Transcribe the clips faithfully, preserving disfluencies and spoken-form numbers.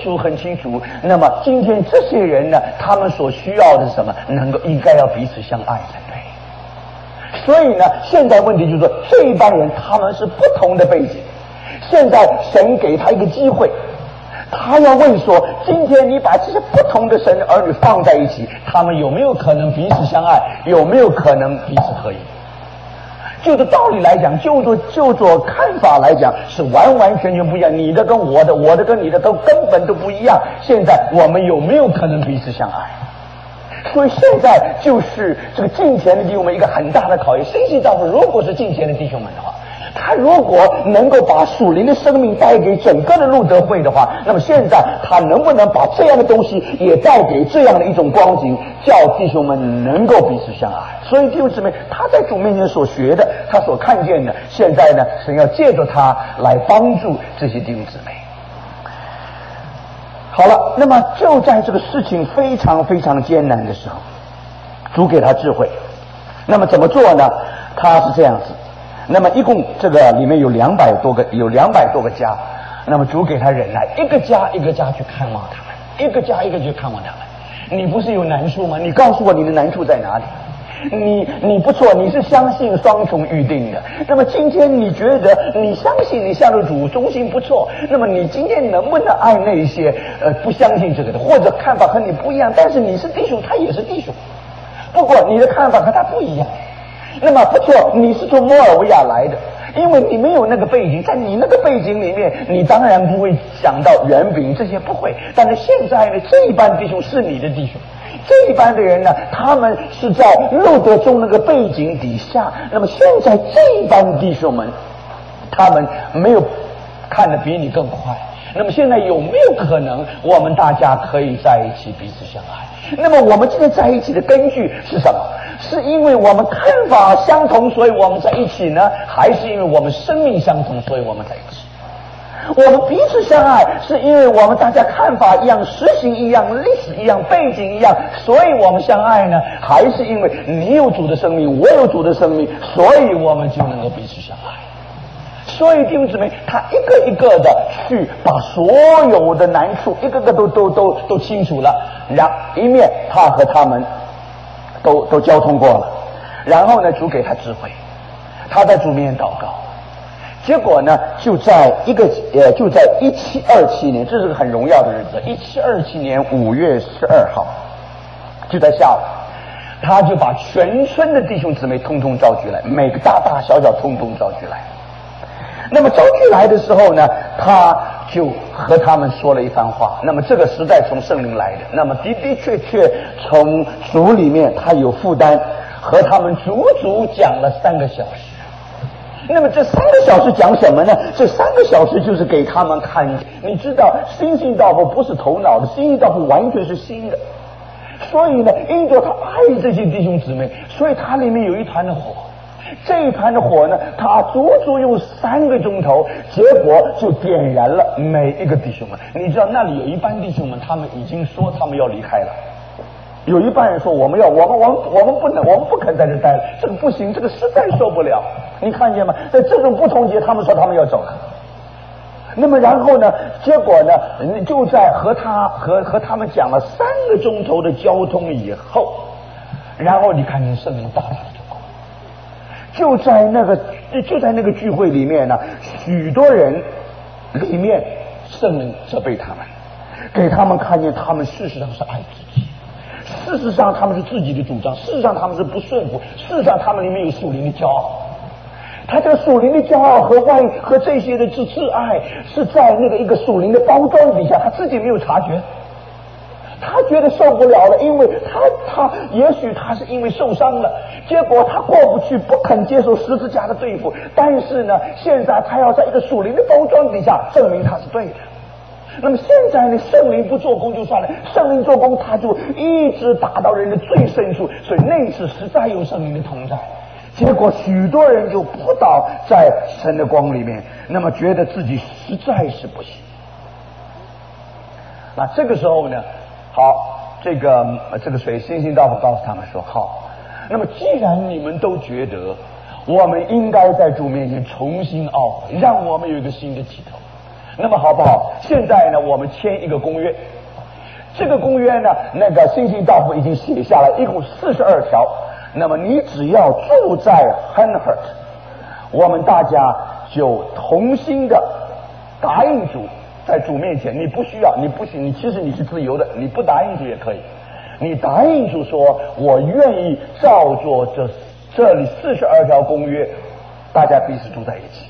主很清楚。那么今天这些人呢，他们所需要的是什么？能够应该要彼此相爱才对。所以呢，现在问题就是说，这一帮人他们是不同的背景。现在神给他一个机会，他要问说：今天你把这些不同的神的儿女放在一起，他们有没有可能彼此相爱？有没有可能彼此合一？就着道理来讲，就着就着看法来讲，是完完全全不一样。你的跟我的，我的跟你的都根本都不一样。现在我们有没有可能彼此相爱？所以现在就是这个敬虔的弟兄们一个很大的考验。信息道如果是敬虔的弟兄们的话，他如果能够把属灵的生命带给整个的路德会的话，那么现在他能不能把这样的东西也带给这样的一种光景，叫弟兄们能够彼此相爱？所以弟兄姊妹，他在主面前所学的，他所看见的，现在呢，神要借着他来帮助这些弟兄姊妹。好了，那么就在这个事情非常非常艰难的时候，主给他智慧。那么怎么做呢？他是这样子。那么一共这个里面有两百多个，有两百多个家。那么主给他忍耐，一个家一个家去看望他们，一个家一个去看望他们。你不是有难处吗？你告诉我你的难处在哪里？你你不错，你是相信双重预定的。那么今天你觉得你相信你向着主忠心不错，那么你今天能不能爱那些呃不相信这个的，或者看法和你不一样，但是你是弟兄，他也是弟兄，不过你的看法和他不一样。那么不错，你是从摩尔维亚来的，因为你没有那个背景，在你那个背景里面，你当然不会想到圆饼这些不会。但是现在呢，这一班弟兄是你的弟兄，这一班的人呢，他们是在路德中那个背景底下。那么现在这一班弟兄们，他们没有看得比你更快。那么现在有没有可能我们大家可以在一起彼此相爱？那么我们今天在一起的根据是什么？是因为我们看法相同，所以我们在一起呢？还是因为我们生命相同，所以我们在一起？我们彼此相爱，是因为我们大家看法一样，实行一样，历史一样，背景一样，所以我们相爱呢？还是因为你有主的生命，我有主的生命，所以我们就能够彼此相爱？所以弟兄姊妹，他一个一个的去把所有的难处一个个都都都都清楚了，然一面他和他们都都交通过了，然后呢，主给他智慧，他在主面前祷告，结果呢，就在一个呃，就在一七二七年，这是个很荣耀的日子，一七二七年五月十二号，就在下午，他就把全村的弟兄姊妹通通召集来，每个大大小小通通召集来。那么召集来的时候呢，他就和他们说了一番话。那么这个实在从圣灵来的，那么的的确确从主里面他有负担，和他们足足讲了三个小时。那么这三个小时讲什么呢？这三个小时就是给他们看，你知道心性道不不是头脑的，心性道不完全是心的。所以呢，因着他爱这些弟兄姊妹，所以他里面有一团的火。这一盘的火呢，他足足用三个钟头，结果就点燃了每一个弟兄们。你知道那里有一班弟兄们，他们已经说他们要离开了，有一班人说我们要我们我们我们不能我们不肯在这待了，这个不行，这个实在受不了。你看见吗？在这种不同节，他们说他们要走了。那么然后呢，结果呢，就在和他和和他们讲了三个钟头的交通以后，然后你看见圣灵大大的就在那个就在那个聚会里面呢，许多人里面圣灵责备他们，给他们看见他们事实上是爱自己，事实上他们是自己的主张，事实上他们是不顺服，事实上他们里面有属灵的骄傲。他这个属灵的骄傲和外和这些的自自爱是在那个一个属灵的包装底下，他自己没有察觉。他觉得受不了了，因为他他也许他是因为受伤了，结果他过不去，不肯接受十字架的对付。但是呢，现在他要在一个属灵的包装底下证明他是对的。那么现在呢，圣灵不做工就算了，圣灵做工他就一直打到人的最深处，所以那次实在有圣灵的同在。结果许多人就扑倒在神的光里面，那么觉得自己实在是不行。那这个时候呢，好，这个这个谁星星道夫告诉他们说，好，那么既然你们都觉得我们应该在主面前重新懊悔，让我们有一个新的起头， 那么好不好？现在呢，我们签一个公约。这个公约呢，那个新兴道夫已经写下来，一共四十二条。那么你只要住在 Hernhut， 我们大家就同心的答应主，在主面前，你不需要，你不行，你其实你是自由的，你不答应主也可以。你答应主说，我愿意照着这这里四十二条公约，大家彼此住在一起。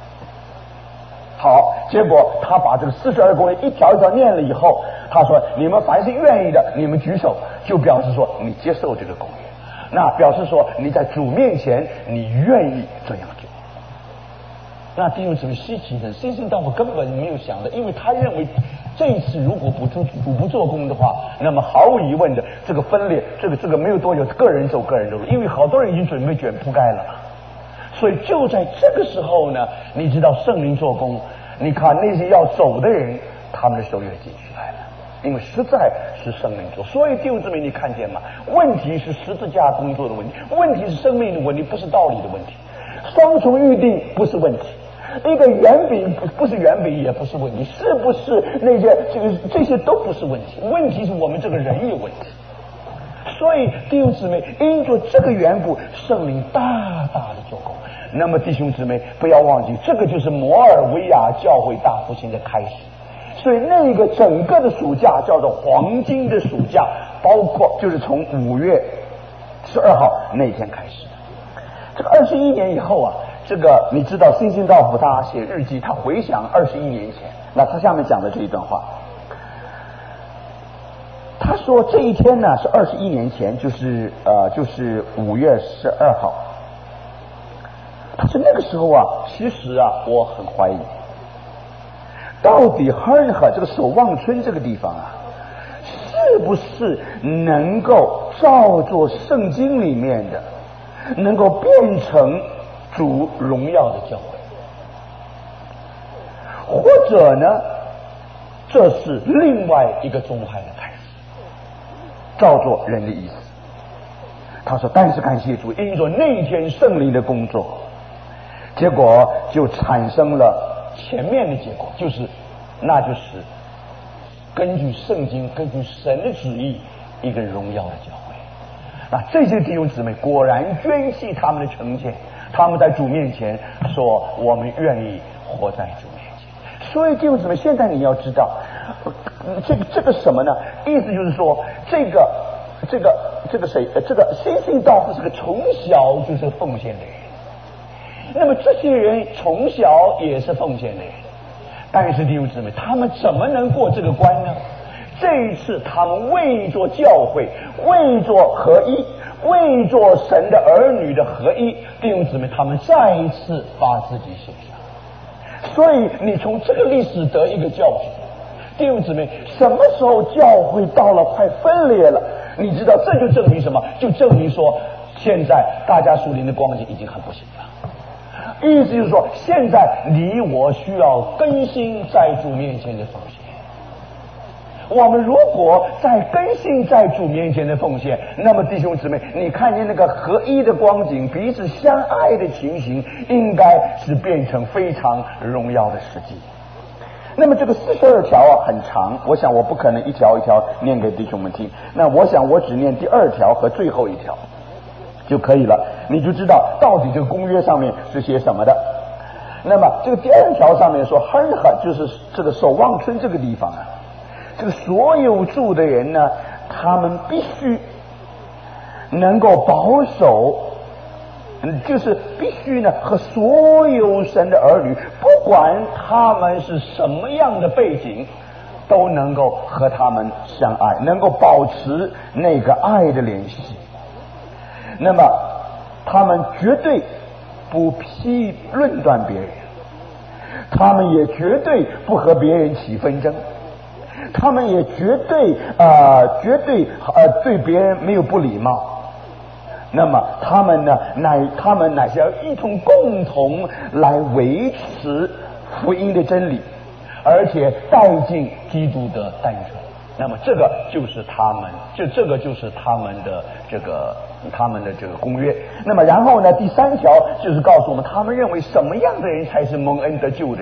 好，结果他把这个四十二公约一条一条念了以后，他说：“你们凡是愿意的，你们举手，就表示说你接受这个公约。那表示说你在主面前，你愿意这样做。”那弟兄姊妹，西奇人新兴道夫根本没有想的，因为他认为这一次如果不主主不做工的话，那么毫无疑问的这个分裂，这个这个没有多久，个人走个人走，因为好多人已经准备卷铺盖了。所以就在这个时候呢，你知道圣灵做工，你看那些要走的人，他们的手也举起来了，因为实在是圣灵做。所以弟兄姊妹，你看见吗？问题是十字架工作的问题，问题是生命的问题，不是道理的问题。双重预定不是问题，一个圆饼不是圆饼也不是问题，是不是那些这个这些都不是问题，问题是我们这个人有问题。所以弟兄姊妹，因着这个缘故，圣灵大大的做工。那么弟兄姊妹，不要忘记，这个就是摩尔维亚教会大复兴的开始。所以那个整个的暑假叫做黄金的暑假，包括就是从五月十二号那天开始。这个二十一年以后啊，这个你知道新兴道夫他写日记，他回想二十一年前，那他下面讲的这一段话。他说这一天呢是二十一年前，就是呃就是五月十二号。他说那个时候啊，其实啊我很怀疑，到底 Hernhut 这个守望村这个地方啊，是不是能够照着圣经里面的，能够变成主荣耀的教会，或者呢，这是另外一个宗派的开始。照做人的意思。他说但是感谢主，因着那天圣灵的工作，结果就产生了前面的结果，就是那就是根据圣经，根据神的旨意，一个荣耀的教会。那这些弟兄姊妹果然捐弃他们的成见，他们在主面前说我们愿意活在主面前。所以弟兄姊妹，现在你要知道这个这个什么呢？意思就是说，这个这个这个谁，这个新兴道夫是个从小就是奉献的人。那么这些人从小也是奉献的人，但是弟兄姊妹，他们怎么能过这个关呢？这一次他们为着教会，为着合一，为着神的儿女的合一，弟兄姊妹，他们再一次把自己献上。所以你从这个历史得一个教训，弟兄姊妹，什么时候教会到了快分裂了，你知道这就证明什么？就证明说现在大家属灵的光景已经很不行了。意思就是说，现在你我需要更新在主面前的奉献。我们如果在更新在主面前的奉献，那么弟兄姊妹，你看见那个合一的光景，彼此相爱的情形，应该是变成非常荣耀的实际。那么这个四十二条啊很长，我想我不可能一条一条念给弟兄们听，那我想我只念第二条和最后一条就可以了，你就知道到底这个公约上面是写什么的。那么这个第二条上面说 Hernhut 就是这个守望村这个地方啊，这个所有住的人呢，他们必须能够保守，就是必须呢和所有神的儿女，不管他们是什么样的背景，都能够和他们相爱，能够保持那个爱的联系。那么他们绝对不批论断别人，他们也绝对不和别人起纷争，他们也绝对呃绝对呃对别人没有不礼貌。那么他们呢乃他们乃是要一同共同来维持福音的真理，而且带进基督的诞生。那么这个就是他们，就这个就是他们的这个他们的这个公约。那么然后呢，第三条就是告诉我们，他们认为什么样的人才是蒙恩得救的人。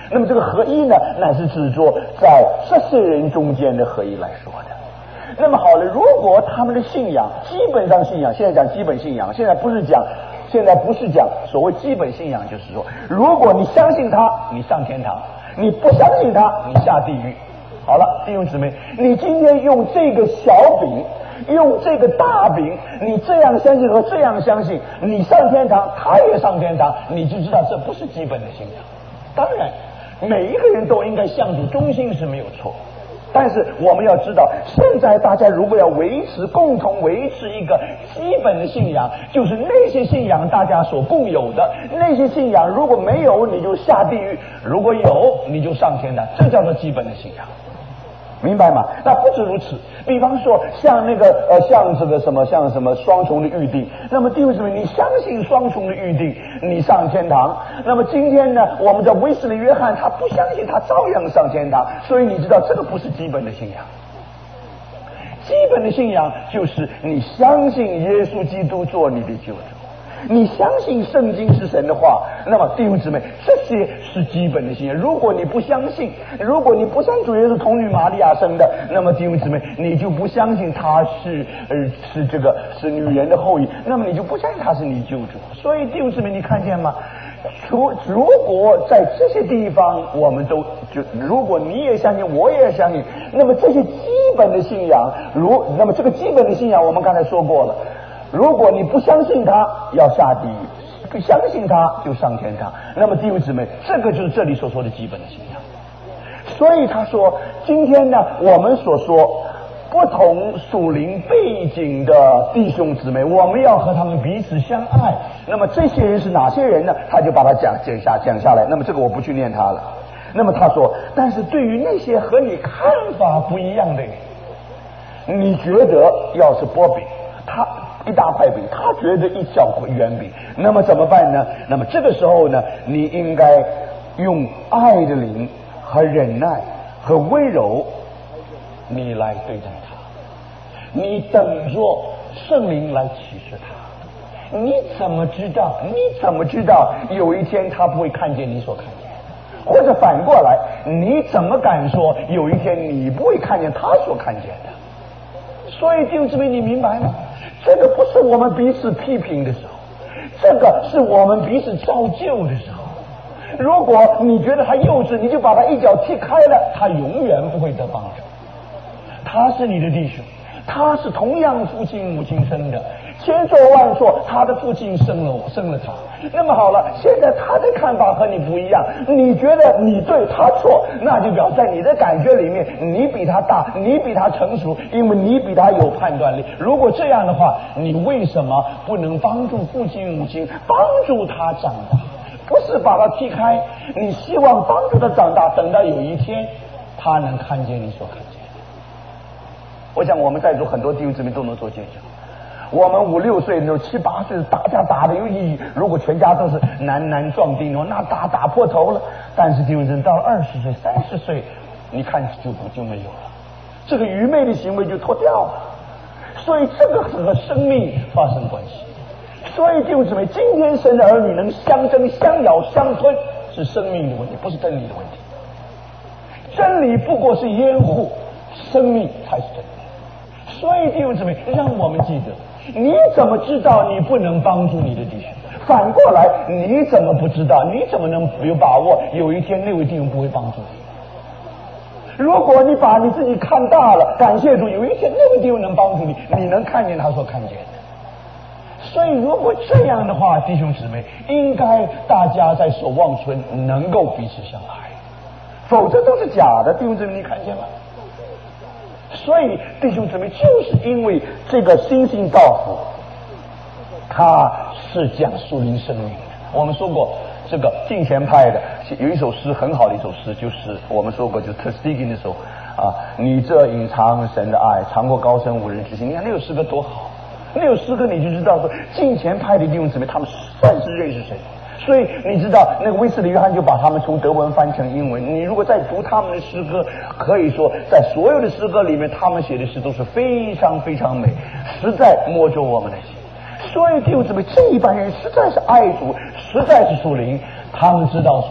那么这个合一呢，乃是指着在这些人中间的合一来说的。那么好了，如果他们的信仰基本上信仰，现在讲基本信仰，现在不是讲现在不是讲所谓基本信仰，就是说如果你相信他你上天堂，你不相信他你下地狱。好了，弟兄姊妹，你今天用这个小饼用这个大饼，你这样相信和这样相信，你上天堂他也上天堂，你就知道这不是基本的信仰。当然每一个人都应该向主忠心是没有错，但是我们要知道，现在大家如果要维持共同维持一个基本的信仰，就是那些信仰大家所共有的，那些信仰如果没有你就下地狱，如果有你就上天堂，这叫做基本的信仰，明白吗？那不止如此，比方说像那个呃，像这个什么，像什么双重的预定。那么弟兄姊妹，你相信双重的预定，你上天堂。那么今天呢，我们的威斯利约翰他不相信，他照样上天堂。所以你知道，这个不是基本的信仰。基本的信仰就是你相信耶稣基督做你的救主。你相信圣经是神的话，那么弟兄姊妹，这些是基本的信仰。如果你不相信，如果你不相信主耶稣童女玛利亚生的，那么弟兄姊妹，你就不相信他是呃是这个是女人的后裔，那么你就不相信他是你救主。所以弟兄姊妹，你看见吗？如如果在这些地方我们都就如果你也相信我也相信，那么这些基本的信仰，如那么这个基本的信仰我们刚才说过了，如果你不相信他要下地狱，不相信他就上天堂，那么弟兄姊妹，这个就是这里所说的基本的信仰。所以他说今天呢，我们所说不同属灵背景的弟兄姊妹，我们要和他们彼此相爱。那么这些人是哪些人呢？他就把它讲讲下讲下来，那么这个我不去念他了。那么他说，但是对于那些和你看法不一样的人，你觉得要是剥饼，他一大块饼，他觉得一小圆饼，那么怎么办呢？那么这个时候呢，你应该用爱的灵和忍耐和温柔你来对待他，你等着圣灵来启示他。你怎么知道你怎么知道有一天他不会看见你所看见的？或者反过来，你怎么敢说有一天你不会看见他所看见的？所以弟兄姊妹，你明白吗？这个不是我们彼此批评的时候，这个是我们彼此造就的时候。如果你觉得他幼稚，你就把他一脚踢开了，他永远不会得帮助。他是你的弟兄，他是同样父亲母亲生的，千错万错他的父亲生了我，生了他。那么好了，现在他的看法和你不一样，你觉得你对他错，那就表示在你的感觉里面你比他大，你比他成熟，因为你比他有判断力。如果这样的话，你为什么不能帮助父亲母亲，帮助他长大？不是把他踢开，你希望帮助他长大，等到有一天他能看见你所看见。我想我们在座很多弟兄姊妹都能做见证。我们五六岁的时候，七八岁打架打的有意义，如果全家都是男男壮丁哦，那打打破头了。但是弟兄姊妹到了二十岁、三十岁，你看就就没有了，这个愚昧的行为就脱掉了。所以这个和生命发生关系。所以弟兄姊妹，今天神的儿女能相争、相咬、相吞，是生命的问题，不是真理的问题。真理不过是掩护，生命才是真理。所以弟兄姊妹，让我们记得，你怎么知道你不能帮助你的弟兄？反过来，你怎么不知道？你怎么能有把握有一天那位弟兄不会帮助你？如果你把你自己看大了，感谢主，有一天那位弟兄能帮助你，你能看见他所看见的。所以如果这样的话，弟兄姊妹，应该大家在守望村能够彼此相爱，否则都是假的。弟兄姊妹，你看见吗？所以弟兄姊妹，就是因为这个新兴道府，它是讲属灵生命的。我们说过，这个敬虔派的有一首诗，很好的一首诗，就是我们说过，就是 Tuskegee 那首啊，你这隐藏神的爱，长过高深无人之心。你看那首诗歌多好，那首诗歌你就知道说，敬虔派的弟兄姊妹，他们算是认识神。所以你知道那个威斯利约翰就把他们从德文翻成英文，你如果再读他们的诗歌，可以说在所有的诗歌里面，他们写的诗都是非常非常美，实在摸着我们的心。所以弟兄姊妹，这一般人实在是爱主，实在是属灵，他们知道说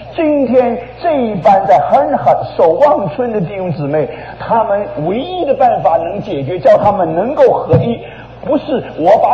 今天这一班在很很守望村的弟兄姊妹，他们唯一的办法能解决，叫他们能够合一，不是我把